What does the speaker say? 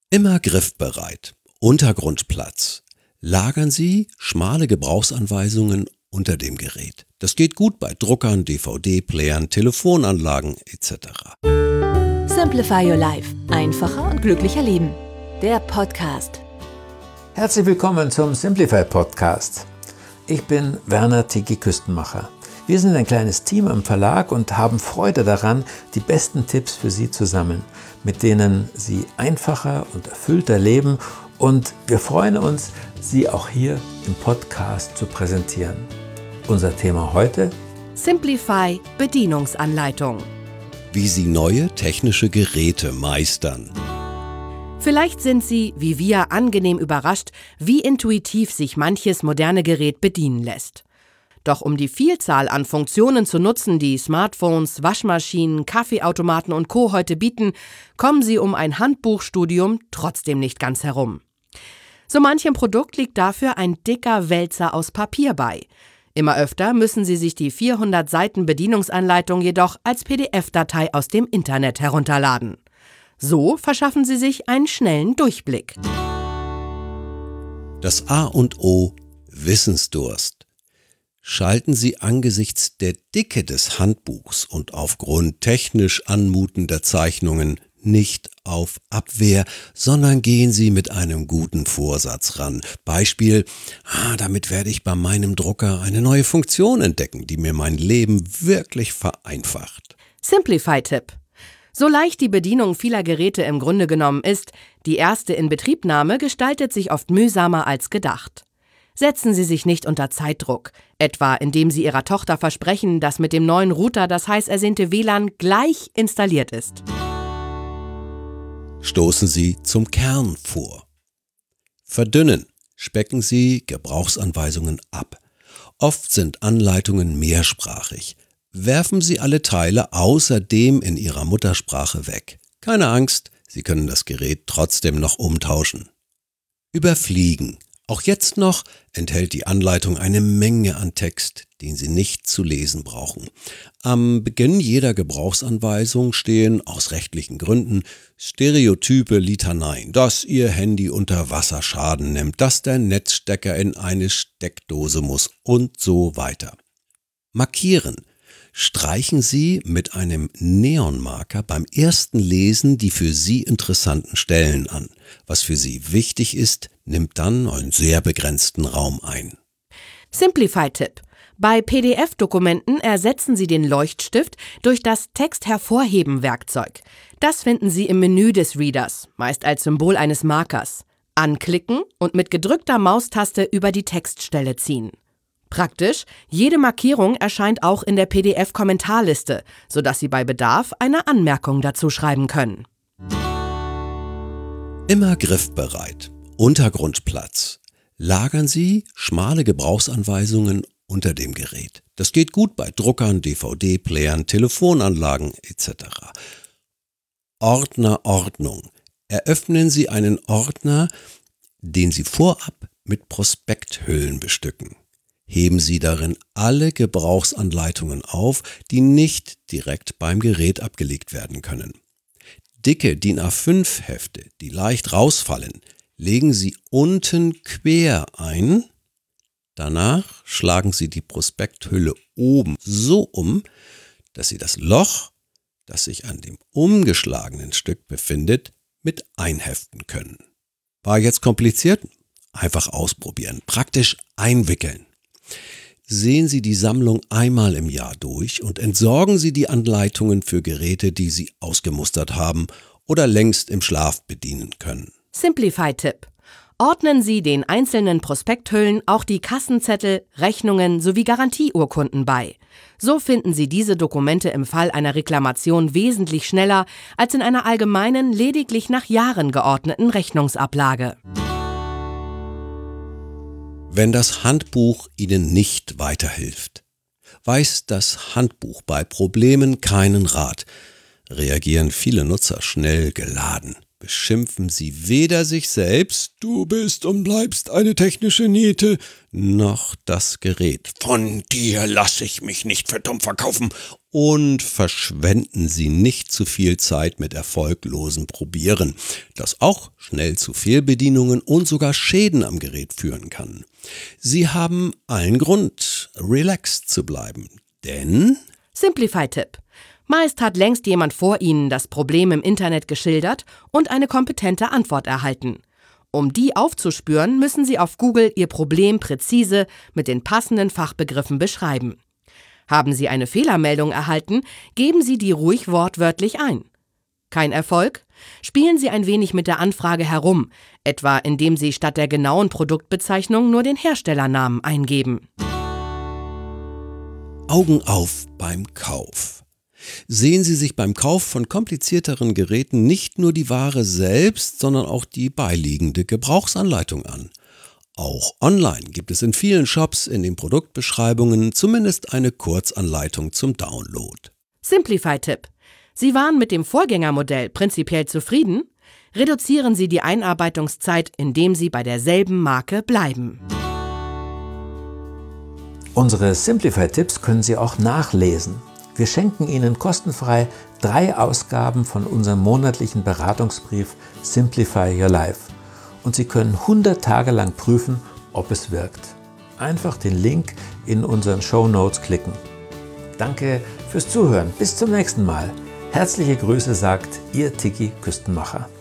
Immer griffbereit. Untergrundplatz. Lagern Sie schmale Gebrauchsanweisungen unter dem Gerät. Das geht gut bei Druckern, DVD-Playern, Telefonanlagen etc. Simplify Your Life. Einfacher und glücklicher leben. Der Podcast. Herzlich willkommen zum Simplify Podcast. Ich bin Werner Tiki Küstenmacher. Wir sind ein kleines Team im Verlag und haben Freude daran, die besten Tipps für Sie zu sammeln, mit denen Sie einfacher und erfüllter leben, und wir freuen uns, Sie auch hier im Podcast zu präsentieren. Unser Thema heute: Simplify Bedienungsanleitung. Wie Sie neue technische Geräte meistern. Vielleicht sind Sie, wie wir, angenehm überrascht, wie intuitiv sich manches moderne Gerät bedienen lässt. Doch um die Vielzahl an Funktionen zu nutzen, die Smartphones, Waschmaschinen, Kaffeeautomaten und Co. heute bieten, kommen Sie um ein Handbuchstudium trotzdem nicht ganz herum. So manchem Produkt liegt dafür ein dicker Wälzer aus Papier bei. Immer öfter müssen Sie sich die 400 Seiten Bedienungsanleitung jedoch als PDF-Datei aus dem Internet herunterladen. So verschaffen Sie sich einen schnellen Durchblick. Das A und O: Wissensdurst. Schalten Sie angesichts der Dicke des Handbuchs und aufgrund technisch anmutender Zeichnungen nicht auf Abwehr, sondern gehen Sie mit einem guten Vorsatz ran. Beispiel: damit werde ich bei meinem Drucker eine neue Funktion entdecken, die mir mein Leben wirklich vereinfacht. Simplify-Tipp. So leicht die Bedienung vieler Geräte im Grunde genommen ist, die erste Inbetriebnahme gestaltet sich oft mühsamer als gedacht. Setzen Sie sich nicht unter Zeitdruck, etwa indem Sie Ihrer Tochter versprechen, dass mit dem neuen Router das heiß ersehnte WLAN gleich installiert ist. Stoßen Sie zum Kern vor. Verdünnen. Specken Sie Gebrauchsanweisungen ab. Oft sind Anleitungen mehrsprachig. Werfen Sie alle Teile außerdem in Ihrer Muttersprache weg. Keine Angst, Sie können das Gerät trotzdem noch umtauschen. Überfliegen. Auch jetzt noch enthält die Anleitung eine Menge an Text, den Sie nicht zu lesen brauchen. Am Beginn jeder Gebrauchsanweisung stehen aus rechtlichen Gründen stereotype Litaneien, dass Ihr Handy unter Wasser Schaden nimmt, dass der Netzstecker in eine Steckdose muss und so weiter. Markieren. Streichen Sie mit einem Neonmarker beim ersten Lesen die für Sie interessanten Stellen an. Was für Sie wichtig ist, nimmt dann einen sehr begrenzten Raum ein. Simplify-Tipp. Bei PDF-Dokumenten ersetzen Sie den Leuchtstift durch das Texthervorheben-Werkzeug. Das finden Sie im Menü des Readers, meist als Symbol eines Markers. Anklicken und mit gedrückter Maustaste über die Textstelle ziehen. Praktisch, jede Markierung erscheint auch in der PDF-Kommentarliste, sodass Sie bei Bedarf eine Anmerkung dazu schreiben können. Immer griffbereit. Untergrundplatz. Lagern Sie schmale Gebrauchsanweisungen unter dem Gerät. Das geht gut bei Druckern, DVD-Playern, Telefonanlagen etc. Ordnerordnung. Eröffnen Sie einen Ordner, den Sie vorab mit Prospekthüllen bestücken. Heben Sie darin alle Gebrauchsanleitungen auf, die nicht direkt beim Gerät abgelegt werden können. Dicke DIN A5 Hefte, die leicht rausfallen, legen Sie unten quer ein. Danach schlagen Sie die Prospekthülle oben so um, dass Sie das Loch, das sich an dem umgeschlagenen Stück befindet, mit einheften können. War jetzt kompliziert? Einfach ausprobieren. Praktisch einwickeln. Sehen Sie die Sammlung einmal im Jahr durch und entsorgen Sie die Anleitungen für Geräte, die Sie ausgemustert haben oder längst im Schlaf bedienen können. Simplify-Tipp. Ordnen Sie den einzelnen Prospekthüllen auch die Kassenzettel, Rechnungen sowie Garantieurkunden bei. So finden Sie diese Dokumente im Fall einer Reklamation wesentlich schneller als in einer allgemeinen, lediglich nach Jahren geordneten Rechnungsablage. Wenn das Handbuch Ihnen nicht weiterhilft, weiß das Handbuch bei Problemen keinen Rat, reagieren viele Nutzer schnell geladen. beschimpfen Sie weder sich selbst, du bist und bleibst eine technische Niete, noch das Gerät. Von dir lasse ich mich nicht für dumm verkaufen. Und verschwenden Sie nicht zu viel Zeit mit erfolglosem Probieren, das auch schnell zu Fehlbedienungen und sogar Schäden am Gerät führen kann. Sie haben allen Grund, relaxed zu bleiben, denn Simplify-Tipp. Meist hat längst jemand vor Ihnen das Problem im Internet geschildert und eine kompetente Antwort erhalten. Um die aufzuspüren, müssen Sie auf Google Ihr Problem präzise mit den passenden Fachbegriffen beschreiben. Haben Sie eine Fehlermeldung erhalten, geben Sie die ruhig wortwörtlich ein. Kein Erfolg? Spielen Sie ein wenig mit der Anfrage herum, etwa indem Sie statt der genauen Produktbezeichnung nur den Herstellernamen eingeben. Augen auf beim Kauf. Sehen Sie sich beim Kauf von komplizierteren Geräten nicht nur die Ware selbst, sondern auch die beiliegende Gebrauchsanleitung an. Auch online gibt es in vielen Shops in den Produktbeschreibungen zumindest eine Kurzanleitung zum Download. Simplify-Tipp. Sie waren mit dem Vorgängermodell prinzipiell zufrieden? Reduzieren Sie die Einarbeitungszeit, indem Sie bei derselben Marke bleiben. Unsere Simplify-Tipps können Sie auch nachlesen. Wir schenken Ihnen kostenfrei 3 Ausgaben von unserem monatlichen Beratungsbrief Simplify Your Life. Und Sie können 100 Tage lang prüfen, ob es wirkt. Einfach den Link in unseren Shownotes klicken. Danke fürs Zuhören. Bis zum nächsten Mal. Herzliche Grüße sagt Ihr Tiki Küstenmacher.